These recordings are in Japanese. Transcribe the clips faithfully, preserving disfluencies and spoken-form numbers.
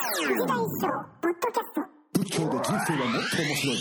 仏教で人生はもっと面白い。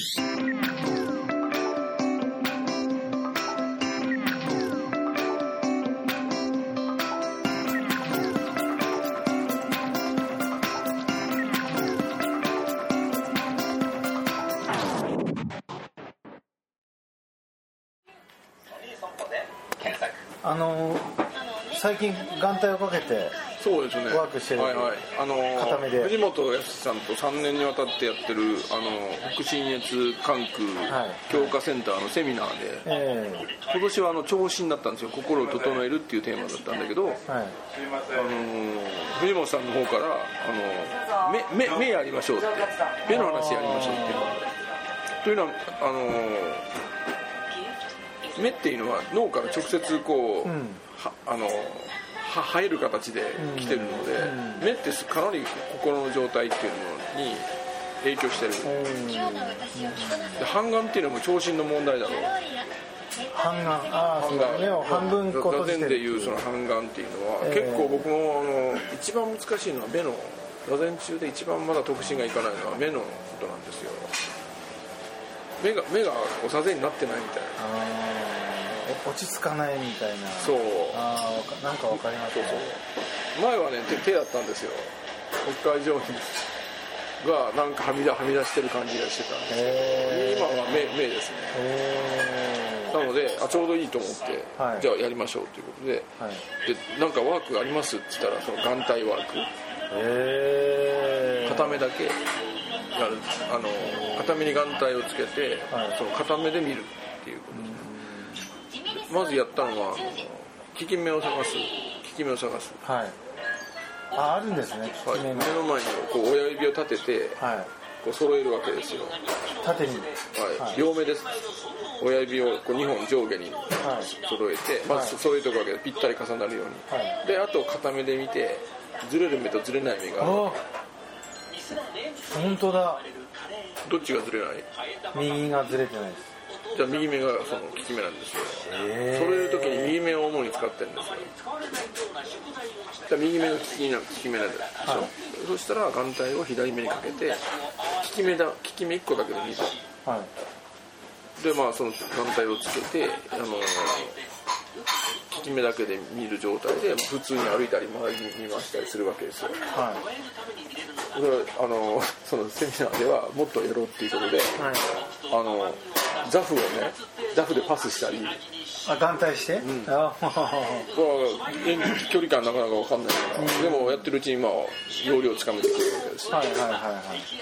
あの最近眼帯をかけてそうですねワークしてる、 はいはい、あの片目で藤本康さんとさんねんにわたってやってるあの北信越関空強化センターのセミナーで、 えー、 今年はあの長身だったんですよ。心を整えるっていうテーマだったんだけど、はい、あの藤本さんの方からあの 目, 目, 目やりましょうって、目の話やりましょうっていうというのはあの目っていうのは脳から直接こう、うん、はあのは生える形で来てるので、うん、目ってかなり心の状態っていうのに影響してる、うん、で半眼っていうのも長身の問題だろう。 半眼、ああ、目を半分こ閉じてる。 座禅でいうその半眼っていうのは、えー、結構僕もあの一番難しいのは目の座禅中で一番まだ得心がいかないのは目のことなんですよ。目が目がお座禅になってないみたいな。 落ち着かないみたいな。 そう。 ああ、なんかわかりますね。 そうそう。前はね 手, 手だったんですよ。北海道がなんかはみ出はみ出してる感じがしてたんですけど、今は 目, 目ですね。なのであちょうどいいと思って、はい、じゃあやりましょうということで、はい、でなんかワークありますって言ったらその眼帯ワーク。へー。片目だけやる。あの片目に眼帯をつけて、はい、その片目で見るっていうことですね。まずやったのは効き目を探す効き目を探す、 はい、あ, あるんですね、効き目の、 はい、目の前にこう親指を立てて、はい、こう揃えるわけですよ。 縦に、 はいはい、両目です。親指をこうにほん上下に揃えて、はい、まず揃えておくわけでぴったり重なるように、はい、であと片目で見てずれる目とずれない目がある。あ、 本当だ。 どっちがずれない？ 右がずれてないです。 じゃあ右目がその効き目なんですよ。揃えるときに右目を主に使ってるんですよ。じゃあ右目が効き目、効き目なんでしょ、はい、そしたら眼帯を左目にかけて効き目だ、効き目いっこだけで見る、はい、でまあその眼帯をつけてあの効き目だけで見る状態で普通に歩いたり周りに見回したりするわけですよ、はい、であのそのセミナーではもっとやろうっていうことで、はい、あのザフをね、ザフでパスしたり、 あ、眼帯して、うん、あ距離感なかなか分かんないから、うん、でもやってるうちにまあ要領をつかめてくるわけです、はいはいはいはい、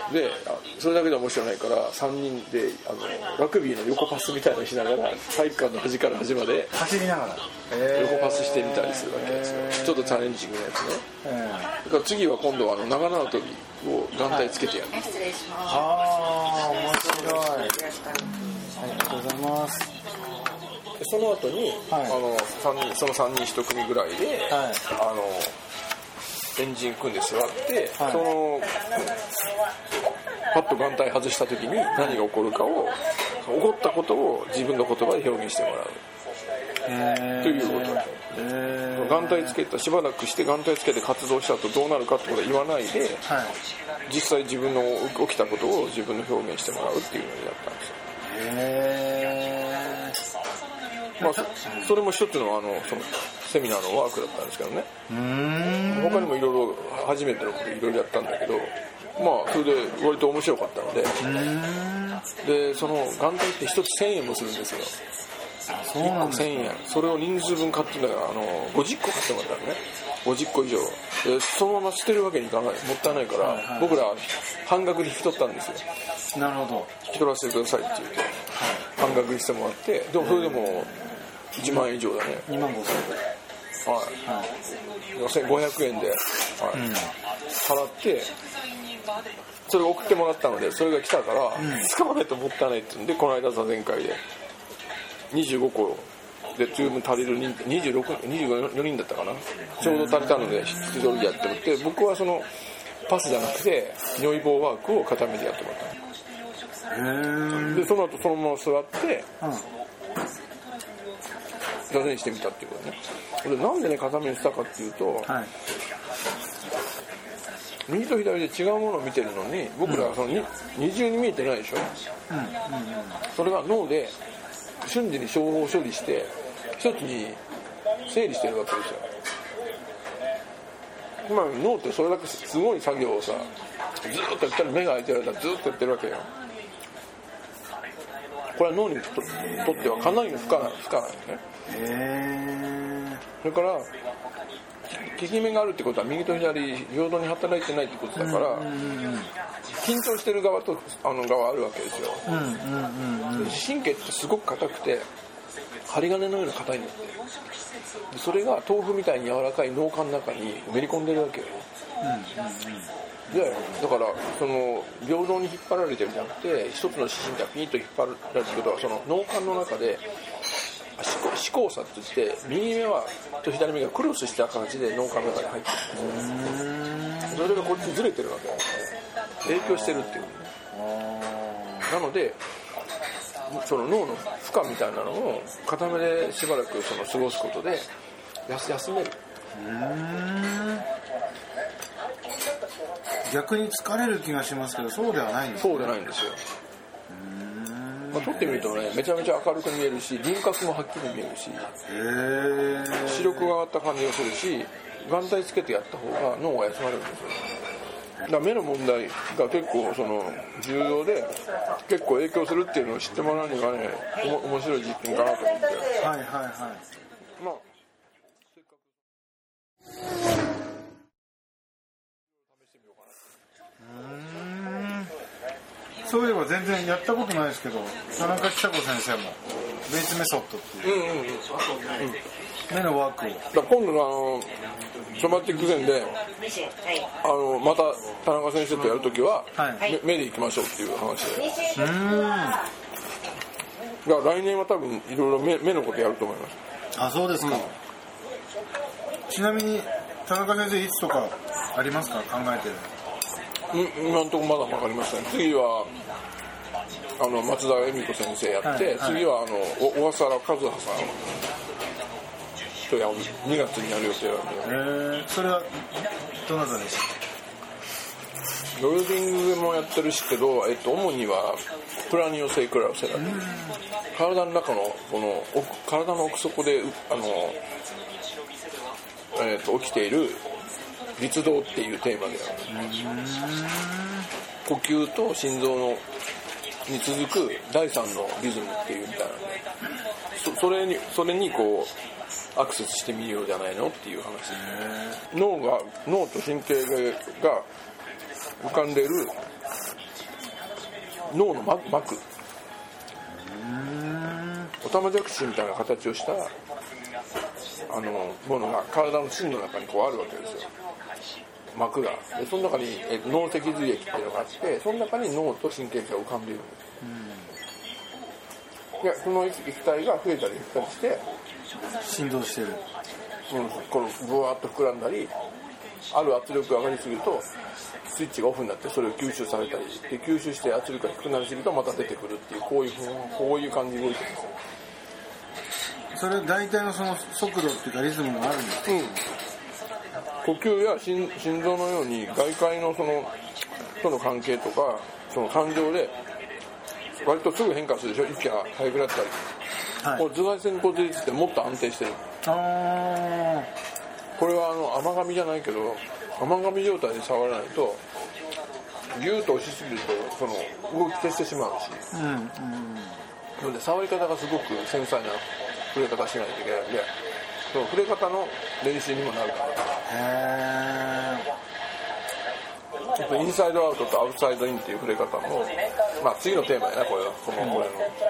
でそれだけで面白いないからさんにんであのラグビーの横パスみたいなのしながら体育館の端から端まで走りながら横パスしてみたりするわけですよ。ちょっとチャレンジングなやつね。だから次は今度はあの長縄跳びを眼帯つけてやる、はい、 失礼します。ああ、面白い。ありがとうございます。 その後に、はい、あのさんにんそのさんにんいち組ぐらいで、はい、あのエンジン組んで座って、はい、そのパッと眼帯外した時に何が起こるかを起こったことを自分の言葉で表現してもらうということだ。眼帯つけたしばらくして眼帯つけて活動した後どうなるかってことは言わないで、はい、実際自分の起きたことを自分の表現してもらうっていうのをやったんですよ。へー。まあ、そ, それも一つ の, あのそのセミナーのワークだったんですけどね。うーん、他にもいろいろ初めてのこといろいろやったんだけど、まあそれで割と面白かったので、うーん、でその眼帯って一つせんえんもするんですよ。そうなんですか。いっこせんえん、それを人数分買ってんだからあのごじゅっこ買ってもらったのね。ごじゅっこ以上でそのまま捨てるわけにいかない、もったいないから、はいはい、僕ら半額で引き取ったんですよ。 なるほど。 引き取らせてくださいって言って、はい、半額にしてもらって、でもそれでもいちまんえん以上だね。 にまんごせんえん、 はい、はい、ごひゃくえんで、はい、うん、払ってそれを送ってもらったので、それが来たから、うん、使わないともったいないって言うんで、この間座禅会でにじゅうごこで十分足りる人にじゅうろく、にじゅうよにんだったかな、ちょうど足りたので一人でやってもって、僕はそのパスじゃなくて如意棒ワークを片目でやってもらったの。でその後そのまま座って、うん、座禅してみたっていうことね。でなんでね片目にしたかっていうと、はい、 右と左で違うものを見てるのに僕らはその、うん、二重に見えてないでしょ、うんうんうん、それが脳で瞬時に情報を処理して一つに整理してるわけですよ。今脳ってそれだけすごい作業をさずっとやったら目が開いてる間ずっとやってるわけよ。これは脳にとってはかなりの負荷なんですね。へー。それから効き目があるってことは右と左平等に働いてないってことだから、うんうんうん、緊張してる側とあの側あるわけですよ、うんうんうんうん、神経ってすごく硬くて針金のような硬いんだって。それが豆腐みたいに柔らかい脳幹の中にめり込んでるわけよ、うんうんうん、でだからその平等に引っ張られてるんじゃなくて一つの指針がピンと引っ張られることはその脳幹の中で視交差って言って右目はと左目がクロスした形で脳幹の中に入ってるんですよ。それがこっちずれてるわけですね。影響してるっていう、ね、なのでその脳の負荷みたいなのを片目でしばらくその過ごすことで休める。うーん、 逆に疲れる気がしますけどそうではないんですね。 そうではないんですよ。まあ、撮ってみるとねめちゃめちゃ明るく見えるし輪郭もはっきり見えるし視力が上がった感じがするし眼帯つけてやった方が脳が休まるんですよ。だから目の問題が結構その重要で結構影響するっていうのを知ってもらうにはねお面白い実験かなと思って。はいはいはい。まあそういえば全然やったことないですけど田中千佐子先生もベースメソッドっていう、うんうんうん、目のワークをだ今度のあのソマティックゼンであのまた田中先生とやるときは、はい、目で行きましょうっていう話で、うーんだ来年は多分いろいろ目、目のことやると思います。 あ、そうですか、うん、ちなみに田中先生いつとかありますか考えてる。 今のところまだ分かりません。次はあの松田恵美子先生やって、はいはい、次はあの小笠原和葉さんとやるにがつにやる予定なんで。 へえ、それはどなたでしたっけ。ローディングもやってるしけど、えっと、主にはプラニオセイクラルセラピー、体の中のこの体の奥底であの、えっと、起きている律動っていうテーマである。呼吸と心臓のに続く第三のリズムっていうみたいなね。そ, それにそれにこうアクセスしてみようじゃないのっていう話。脳が脳と神経が浮かんでいる脳の膜、オタマジャクシみたいな形をしたあのものが体の芯の中にこうあるわけですよ。膜がでその中に、えー、脳脊髄液っていうのがあってその中に脳と神経が浮かんでいるんです、うん、でその液体が増えたり減ったりして振動してる、 うん、このブワーッと膨らんだりある圧力が上がりすぎるとスイッチがオフになってそれを吸収されたりで吸収して圧力が低くなりすぎるとまた出てくるっていうこういうこういう感じで動いてるんですよ。 それ大体のその速度っていうかリズムがあるんですか。うん、 呼吸や 心, 心臓のように外界のそのとの関係とかその感情で割とすぐ変化するでしょ。息が速くなったり、はい、こう頭蓋腺骨率ってもっと安定してる。あこれはあの甘噛みじゃないけど甘噛み状態で触らないとギューッと押しすぎるとその動き消してしまうし、うんうん、なので触り方がすごく繊細な触れ方しないといけないのでその触れ方の練習にもなるから。へー。インサイドアウトとアウトサイドインっていう触れ方も、まあ次のテーマやなこれはこのこれの。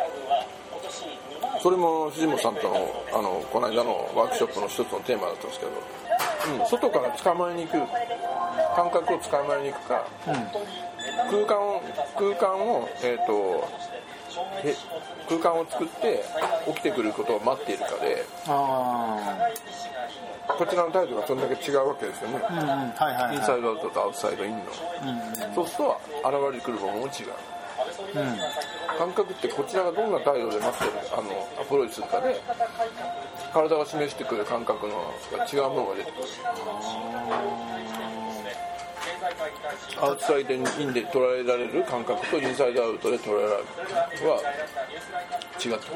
それも藤本さんとのあのこの間のワークショップの一つのテーマだったんですけど、うん、外から捕まえに行く感覚を捕まえに行くか、うん、空間を空間をえっとえ空間を作って起きてくることを待っているかで、あこちらの態度がそれだけ違うわけですよね、うんうんはいはいはい、インサイドアウトとアウトサイドインの、うんうん、そうすると現れてくるものも違う、うん、感覚ってこちらがどんな態度で待ってるあのアプローチするかで体が示してくる感覚の違うものが出てくる。 アウトサイドインで捉えられる感覚とインサイドアウトで捉えられるは違ってくる。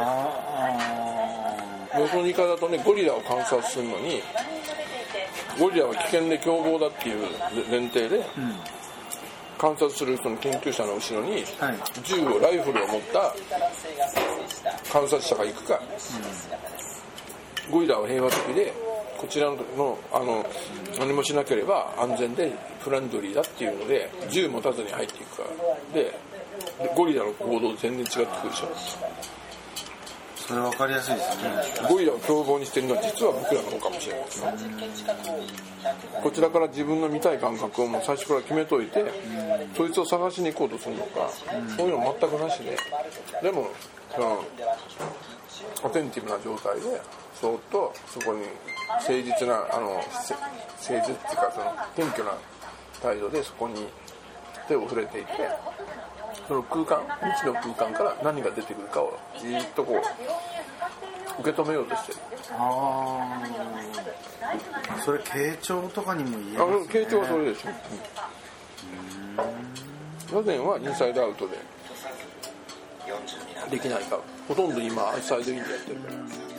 その言い方だとね、ゴリラを観察するのにゴリラは危険で凶暴だっていう前提で、うん、観察するその研究者の後ろに、はい、銃をライフルを持った観察者が行くか、うん、ゴリラは平和的でこちらの、あの何もしなければ安全でフレンドリーだっていうので銃持たずに入っていくからで、でゴリラの行動全然違ってくるでしょ。 それ分かりやすいですね。 ゴリラを凶暴にしてるのは実は僕らの方かもしれないですね。こちらから自分の見たい感覚をもう最初から決めといて、そいつを探しに行こうとするのか、そういうの全くなしで、でもそのアテンティブな状態でそっとそこに誠実なあの誠実っていうかその謙虚な態度でそこに手を触れていて、その空間未知の空間から何が出てくるかをじーっとこう受け止めようとしてる。 ああ、それ傾聴とかにも言えますね。あの傾聴はそれでしょ。座禅はインサイドアウトでできないか、ほとんど今アウトサイドインでやってるから。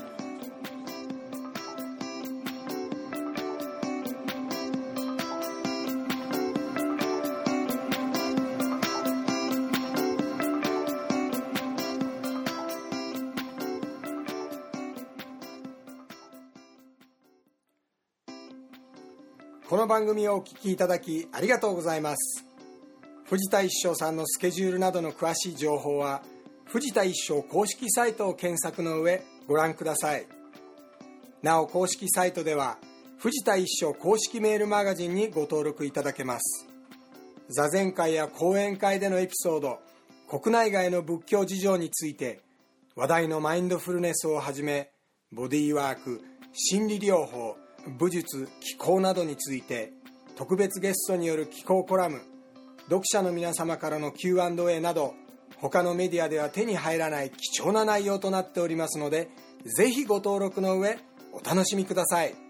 この番組をお聞きいただきありがとうございます。藤田一生さんのスケジュールなどの詳しい情報は藤田一生公式サイトを検索の上ご覧ください。なお公式サイトでは藤田一生公式メールマガジンにご登録いただけます。座禅会や講演会でのエピソード、国内外の仏教事情について、話題のマインドフルネスをはじめボディーワーク、心理療法、武術、気功などについて特別ゲストによる気功コラム、読者の皆様からの キューアンドエー など他のメディアでは手に入らない貴重な内容となっておりますので、ぜひご登録の上お楽しみください。